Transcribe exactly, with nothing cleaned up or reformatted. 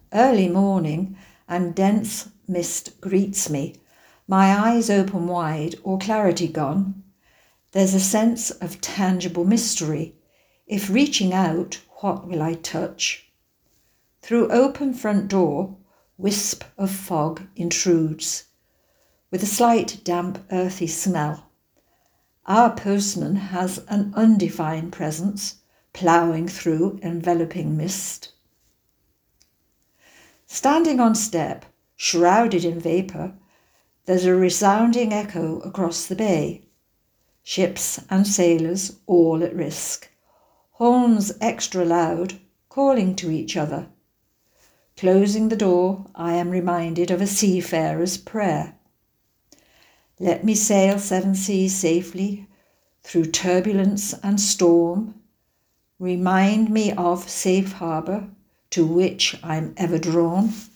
Early morning and dense mist greets me, my eyes open wide or clarity gone. There's a sense of tangible mystery. If reaching out, what will I touch? Through open front door, wisp of fog intrudes, with a slight damp earthy smell. Our postman has an undefined presence, ploughing through enveloping mist. Standing on step, shrouded in vapour, there's a resounding echo across the bay. Ships and sailors all at risk. Horns extra loud, calling to each other. Closing the door, I am reminded of a seafarer's prayer. Let me sail seven seas safely, through turbulence and storm. Remind me of safe harbour, to which I'm ever drawn.